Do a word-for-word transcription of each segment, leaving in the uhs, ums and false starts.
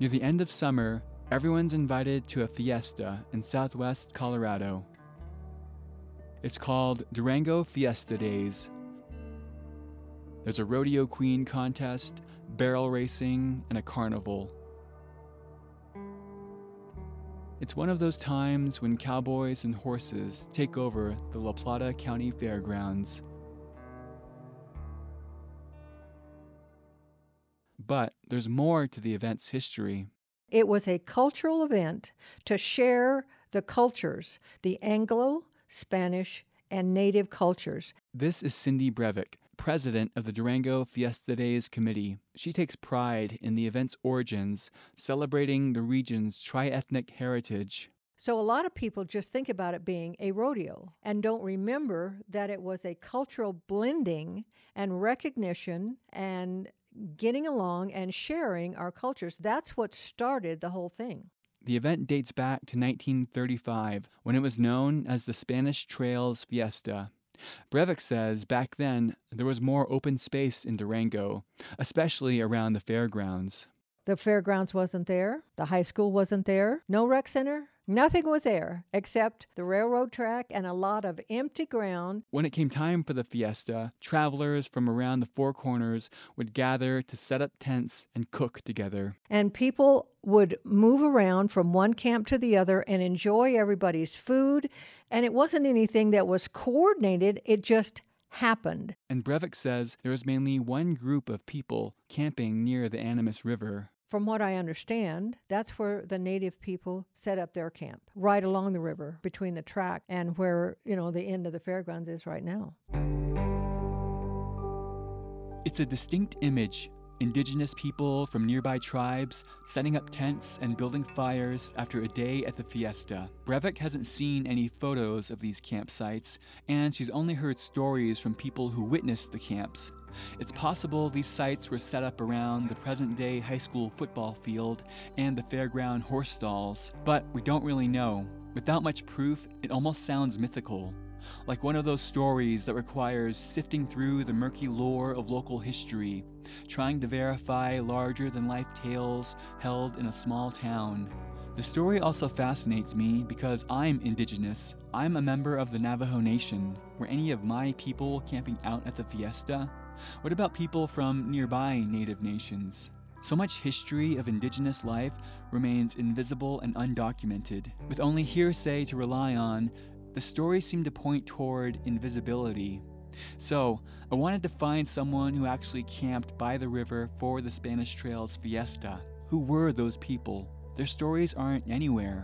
Near the end of summer, everyone's invited to a fiesta in southwest Colorado. It's called Durango Fiesta Days. There's a rodeo queen contest, barrel racing, and a carnival. It's one of those times when cowboys and horses take over the La Plata County Fairgrounds. But there's more to the event's history. It was a cultural event to share the cultures, the Anglo, Spanish, and Native cultures. This is Cindy Brevik, president of the Durango Fiesta Days Committee. She takes pride in the event's origins, celebrating the region's tri-ethnic heritage. So a lot of people just think about it being a rodeo and don't remember that it was a cultural blending and recognition and getting along and sharing our cultures. That's what started the whole thing. The event dates back to nineteen thirty-five, when it was known as the Spanish Trails Fiesta. Brevik says back then there was more open space in Durango, especially around the fairgrounds. The fairgrounds wasn't there. The high school wasn't there. No rec center. Nothing was there except the railroad track and a lot of empty ground. When it came time for the fiesta, travelers from around the Four Corners would gather to set up tents and cook together. And people would move around from one camp to the other and enjoy everybody's food. And it wasn't anything that was coordinated. It just happened. And Brevik says there was mainly one group of people camping near the Animas River. From what I understand, that's where the Native people set up their camp, right along the river, between the track and where, you know, the end of the fairgrounds is right now. It's a distinct image. Indigenous people from nearby tribes setting up tents and building fires after a day at the fiesta. Brevik hasn't seen any photos of these campsites, and she's only heard stories from people who witnessed the camps. It's possible these sites were set up around the present-day high school football field and the fairground horse stalls, but we don't really know. Without much proof, it almost sounds mythical, like one of those stories that requires sifting through the murky lore of local history, trying to verify larger-than-life tales held in a small town. The story also fascinates me because I'm Indigenous. I'm a member of the Navajo Nation. Were any of my people camping out at the fiesta? What about people from nearby Native nations? So much history of Indigenous life remains invisible and undocumented. With only hearsay to rely on, the stories seem to point toward invisibility. So, I wanted to find someone who actually camped by the river for the Spanish Trails Fiesta. Who were those people? Their stories aren't anywhere.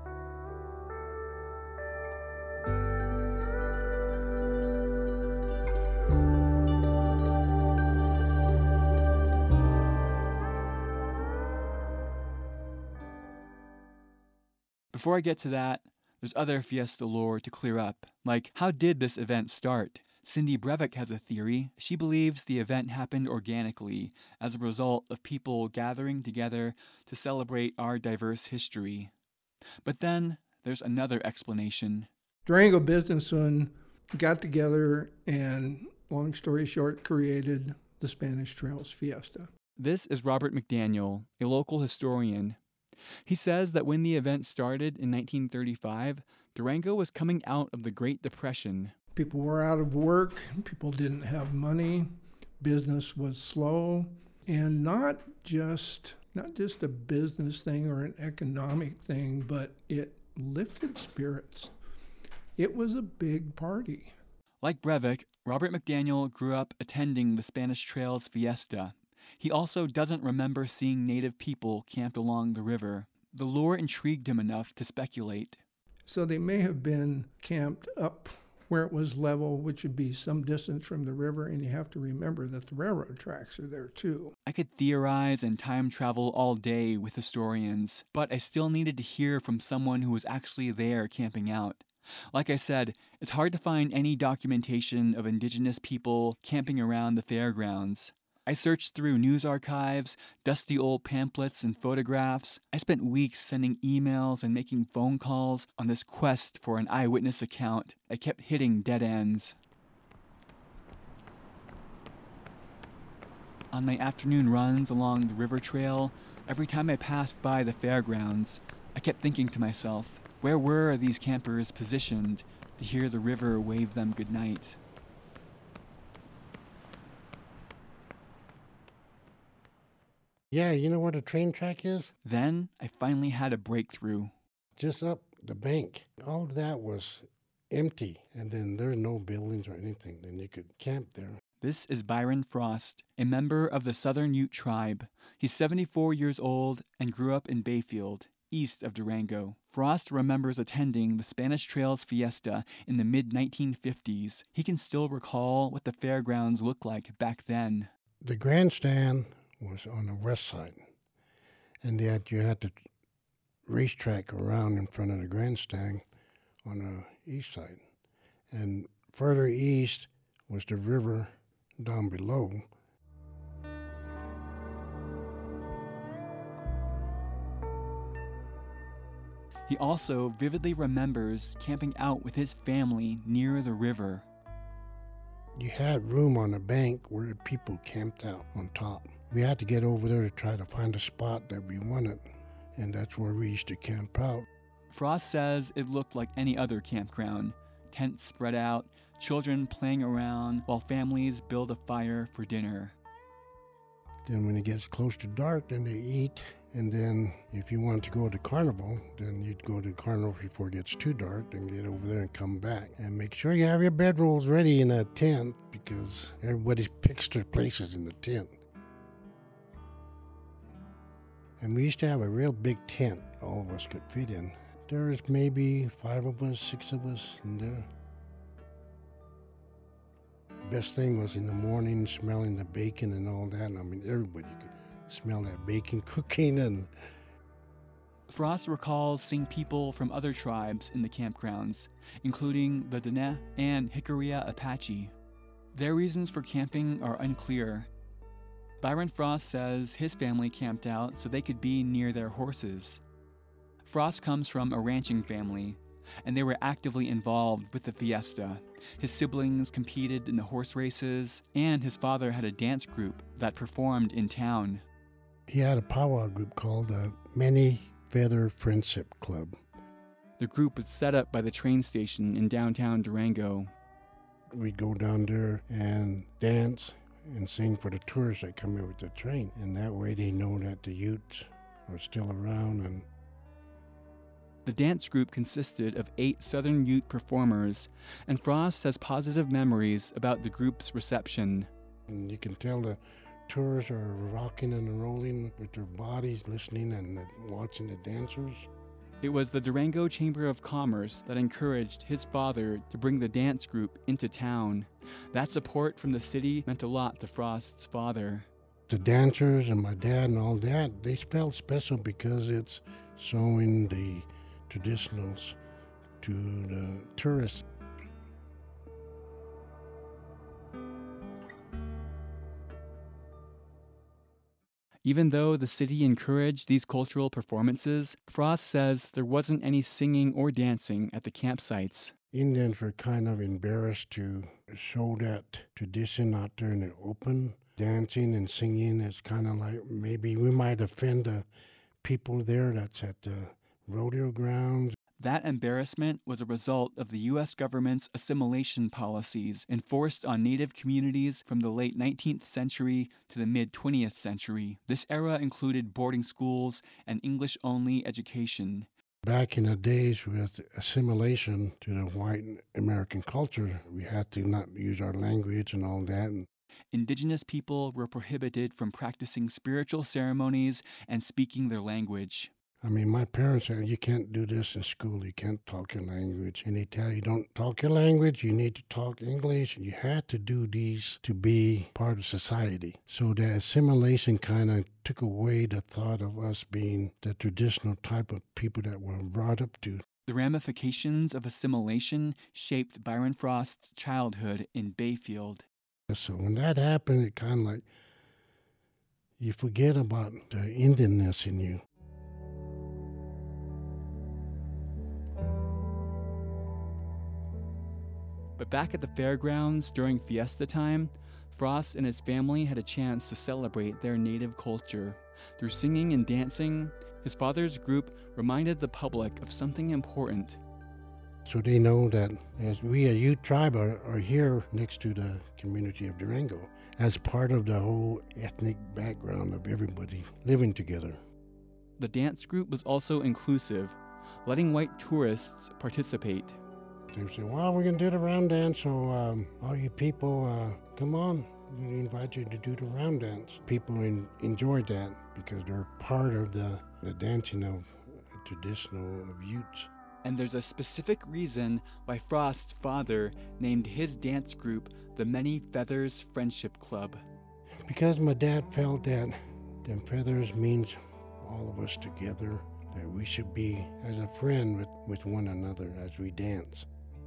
Before I get to that, there's other fiesta lore to clear up, like how did this event start? Cindy Brevik has a theory. She believes the event happened organically as a result of people gathering together to celebrate our diverse history. But then there's another explanation. Durango businessmen got together and, long story short, created the Spanish Trails Fiesta. This is Robert McDaniel, a local historian. He says that when the event started in nineteen thirty-five, Durango was coming out of the Great Depression. People were out of work, people didn't have money, business was slow, and not just not just a business thing or an economic thing, but it lifted spirits. It was a big party. Like Brevik, Robert McDaniel grew up attending the Spanish Trails Fiesta. He also doesn't remember seeing Native people camped along the river. The lore intrigued him enough to speculate. So they may have been camped up where it was level, which would be some distance from the river, and you have to remember that the railroad tracks are there too. I could theorize and time travel all day with historians, but I still needed to hear from someone who was actually there camping out. Like I said, it's hard to find any documentation of Indigenous people camping around the fairgrounds. I searched through news archives, dusty old pamphlets and photographs. I spent weeks sending emails and making phone calls on this quest for an eyewitness account. I kept hitting dead ends. On my afternoon runs along the river trail, Every time I passed by the fairgrounds, I kept thinking to myself, where were these campers positioned to hear the river wave them goodnight? Yeah, you know what a train track is? Then I finally had a breakthrough. Just up the bank. All of that was empty, and then there's no buildings or anything. Then you could camp there. This is Byron Frost, a member of the Southern Ute tribe. He's seventy-four years old and grew up in Bayfield, east of Durango. Frost remembers attending the Spanish Trails Fiesta in the mid nineteen fifties. He can still recall what the fairgrounds looked like back then. The grandstand was on the west side, and yet you had to racetrack around in front of the grandstand on the east side. And further east was the river down below. He also vividly remembers camping out with his family near the river. You had room on the bank where people camped out on top. We had to get over there to try to find a spot that we wanted, and that's where we used to camp out. Frost says it looked like any other campground. Tents spread out, children playing around, while families build a fire for dinner. Then when it gets close to dark, then they eat, and then if you wanted to go to carnival, then you'd go to carnival before it gets too dark, then get over there and come back. And make sure you have your bedrolls ready in a tent, because everybody picks their places in the tent. And we used to have a real big tent all of us could fit in. There was maybe five of us, six of us in there. Best thing was in the morning smelling the bacon and all that. I mean, everybody could smell that bacon cooking. And Frost recalls seeing people from other tribes in the campgrounds, including the Dene and Jicarilla Apache. Their reasons for camping are unclear. Byron Frost says his family camped out so they could be near their horses. Frost comes from a ranching family, and they were actively involved with the fiesta. His siblings competed in the horse races, and his father had a dance group that performed in town. He had a powwow group called the Many Feather Friendship Club. The group was set up by the train station in downtown Durango. We'd go down there and dance and sing for the tourists that come in with the train. And that way they know that the Utes are still around. And the dance group consisted of eight Southern Ute performers, and Frost has positive memories about the group's reception. And you can tell the tourists are rocking and rolling with their bodies, listening and watching the dancers. It was the Durango Chamber of Commerce that encouraged his father to bring the dance group into town. That support from the city meant a lot to Frost's father. The dancers and my dad and all that, they felt special because it's showing the traditionals to the tourists. Even though the city encouraged these cultural performances, Frost says there wasn't any singing or dancing at the campsites. Indians were kind of embarrassed to show that tradition out there in the open. Dancing and singing is kind of like maybe we might offend the people there that's at the rodeo grounds. That embarrassment was a result of the U S government's assimilation policies enforced on Native communities from the late nineteenth century to the mid-twentieth century. This era included boarding schools and English-only education. Back in the days with assimilation to the white American culture, we had to not use our language and all that. Indigenous people were prohibited from practicing spiritual ceremonies and speaking their language. I mean, my parents said, you can't do this in school. You can't talk your language. And they tell you, don't talk your language. You need to talk English. And you had to do these to be part of society. So the assimilation kind of took away the thought of us being the traditional type of people that we're brought up to. The ramifications of assimilation shaped Byron Frost's childhood in Bayfield. So when that happened, it kind of like, you forget about the Indianness in you. But back at the fairgrounds during fiesta time, Frost and his family had a chance to celebrate their native culture. Through singing and dancing, his father's group reminded the public of something important. So they know that as we, a Ute tribe, are, are here next to the community of Durango as part of the whole ethnic background of everybody living together. The dance group was also inclusive, letting white tourists participate. They were saying, well, we're going to do the round dance, so um, all you people, uh, come on. We invite you to do the round dance. People in, enjoy that because they're part of the, the dancing of uh, traditional of Utes. And there's a specific reason why Frost's father named his dance group the Many Feathers Friendship Club. Because my dad felt that them feathers means all of us together, that we should be as a friend with, with one another as we dance.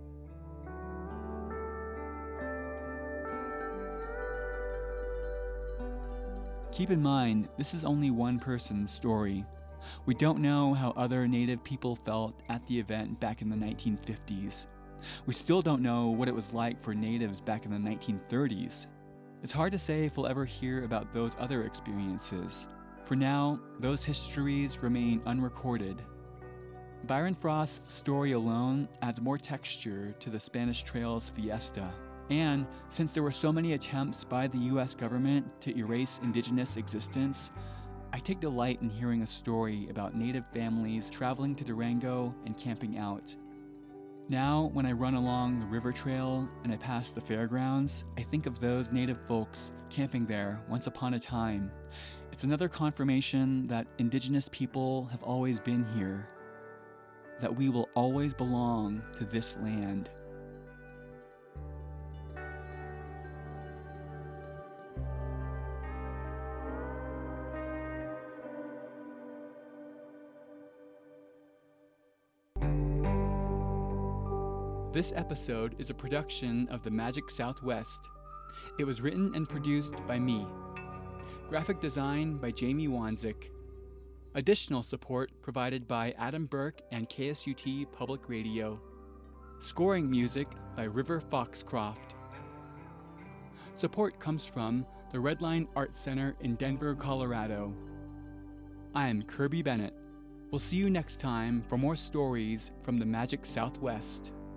Keep in mind, this is only one person's story. We don't know how other Native people felt at the event back in the nineteen fifties. We still don't know what it was like for Natives back in the nineteen thirties. It's hard to say if we'll ever hear about those other experiences. For now, those histories remain unrecorded. Byron Frost's story alone adds more texture to the Spanish Trails fiesta. And since there were so many attempts by the U S government to erase indigenous existence, I take delight in hearing a story about Native families traveling to Durango and camping out. Now, when I run along the river trail and I pass the fairgrounds, I think of those Native folks camping there once upon a time. It's another confirmation that indigenous people have always been here, that we will always belong to this land. This episode is a production of the Magic Southwest. It was written and produced by me. Graphic design by Jamie Wanzik. Additional support provided by Adam Burke and K S U T Public Radio. Scoring music by River Foxcroft. Support comes from the Redline Art Center in Denver, Colorado. I'm Kirby Bennett. We'll see you next time for more stories from the Magic Southwest.